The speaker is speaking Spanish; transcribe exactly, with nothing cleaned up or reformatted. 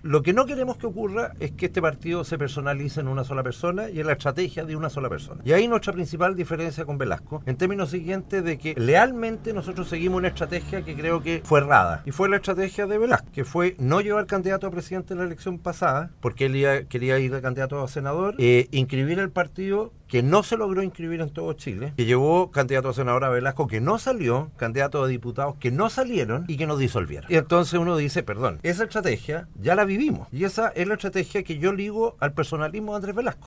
Lo que no queremos que ocurra es que este partido se personalice en una sola persona y en la estrategia de una sola persona. Y ahí nuestra principal diferencia con Velasco, en términos siguientes de que lealmente nosotros seguimos una estrategia que creo que fue errada. Y fue la estrategia de Velasco, que fue no llevar candidato a presidente en la elección pasada, porque él iba, quería ir de candidato a senador, eh, inscribir el partido que no se logró inscribir en todo Chile, que llevó candidato a senador a Velasco que no salió, candidato a diputados que no salieron y que nos disolvieron. Y entonces uno dice, perdón, esa estrategia ya la vivimos. Y esa es la estrategia que yo ligo al personalismo de Andrés Velasco.